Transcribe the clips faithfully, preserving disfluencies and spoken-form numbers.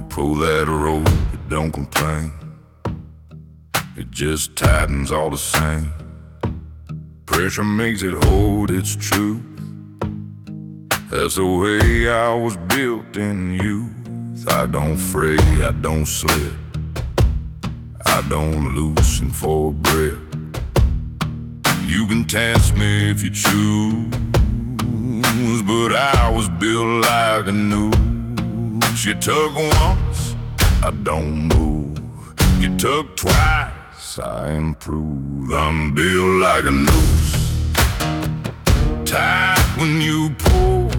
Pull that rope, but don't complain. It just tightens all the same. Pressure makes it hold its truth. That's the way I was built in youth. I don't fray, I don't slip, I don't loosen for a breath. You can test me if you choose, but I was built like a noose. You tug once, I don't move. You tug twice, I improve. I'm built like a noose, tight when you pull,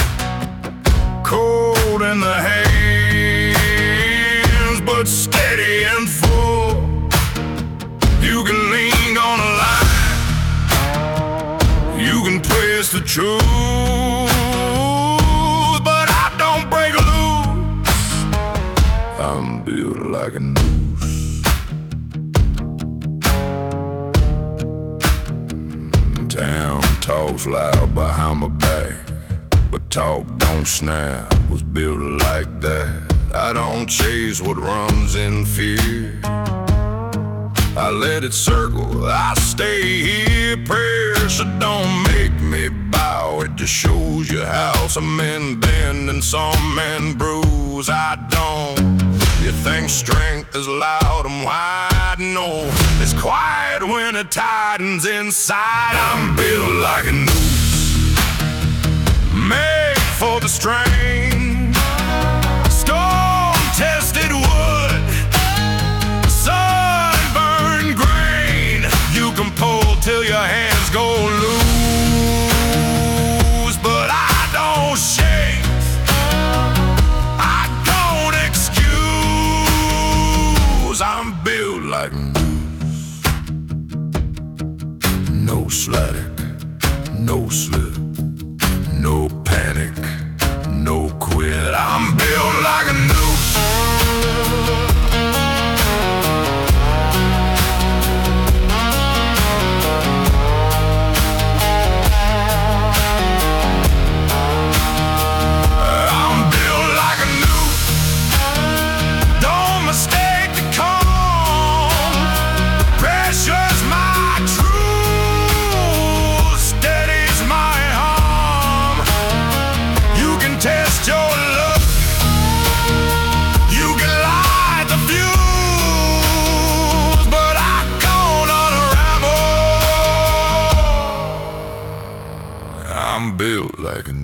cold in the hands, but steady and full. You can lean on a line, you can twist the truth, but I don't break loose. I'm built like a noose. Town talks loud behind my back, but talk don't snap. Was built like that. I don't chase what runs in fear, I let it circle, I stay here. Pressure don't make me bow, it just shows you how some men bend and some men bruise. I don't. You think strength is loud and wide? No, it's quiet when it tightens inside. I'm built like a noose, made for the strain. Storm-tested wood, sunburned grain. You can pull till your hands go loose, but I don't shake, I don't excuse. I'm built like a noose. No slack, no slip, no panic, no quit. I'm built like a noose. I'm built like a noose. Don't mistake the calm. Pressure's my truth, steady's my arm. You can test your luck, you can light the fuse, but I gone unravel. I'm built like a noose.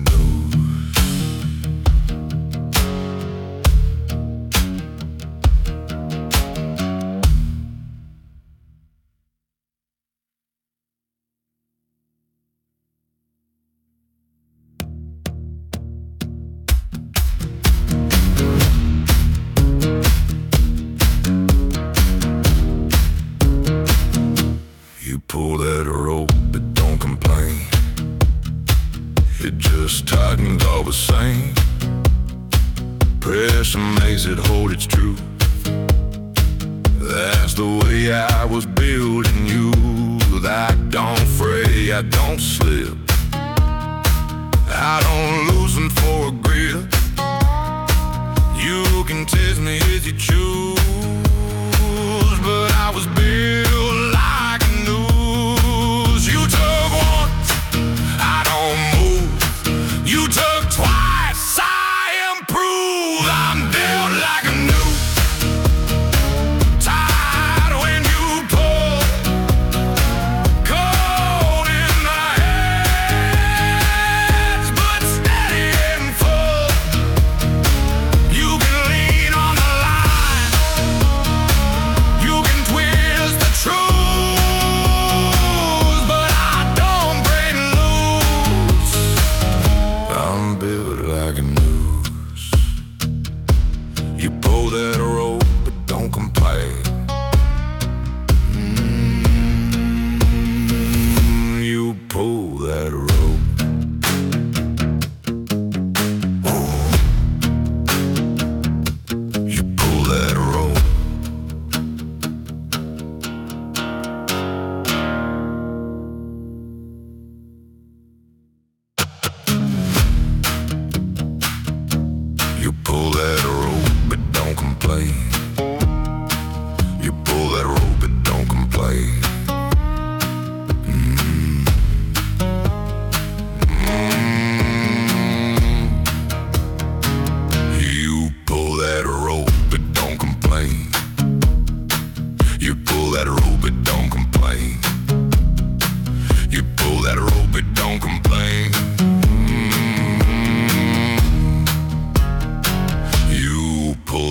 You pull that rope, but don't complain. It just tightens all the same. Pressure makes it hold its truth. That's the way I was built in you. I don't fray, I don't slip, I don't loosen for a grip. You can test me if you choose, but I was built like a noose. You tug once, I don't move. You tug twice, I improve. I'm built like a noose, tight when you pull, cold in the hands, but steady and full. You can lean on the line, you can twist the truth, but I don't break loose. I'm built like a noose. You pull that rope, but don't complain. Mm, you pull that rope. You pull that rope. You pull that rope, but don't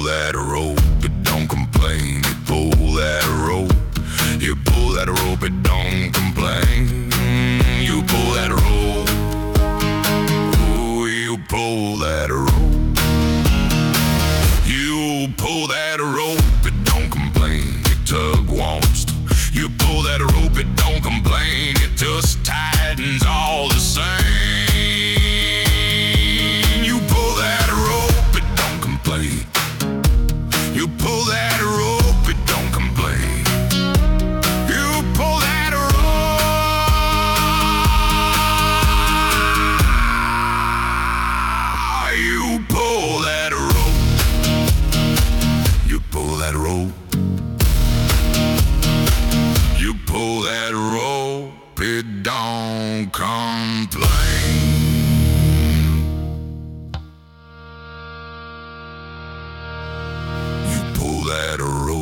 that rope, but don't complain. You pull that rope. You pull that rope, but don't complain. You pull that rope. Ooh, you pull that rope. You pull that rope, but don't complain. Your tug wants to. You pull that rope, but don't complain. It just tightens all the same. You pull that rope, but don't complain. You pull that rope, but don't complain. You pull that rope. You pull that rope. You pull that rope. You pull that rope, it don't complain. You pull that rope.